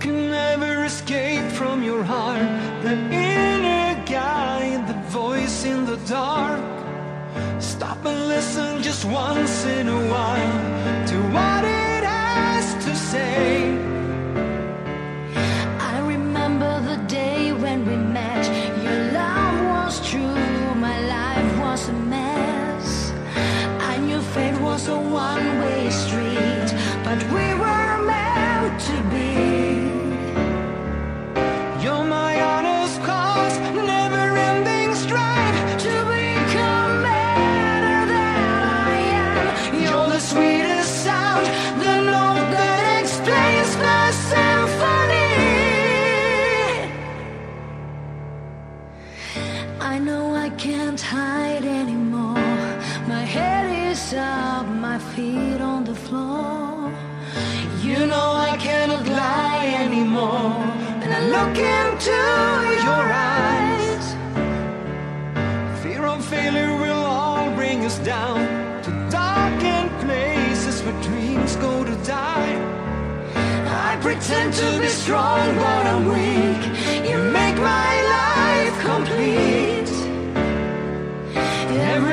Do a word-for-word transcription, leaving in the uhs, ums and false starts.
can never escape from your heart. The inner guide, the voice in the dark. Stop and listen just once in a while to what it has to say. I remember the day when we met. Your love was true, my life was a mess. I knew fate was a one-way street, but we were meant to be. You're my honest cause, never-ending strive to become better than I am. You're the sweetest sound, the note that explains the symphony. I know I can't hide anymore. My head is up, my feet on the floor. You know I cannot lie anymore. And I look into your eyes. Fear of failure will all bring us down to darkened places where dreams go to die. I pretend to be strong, but I'm weak. You make my life complete. Every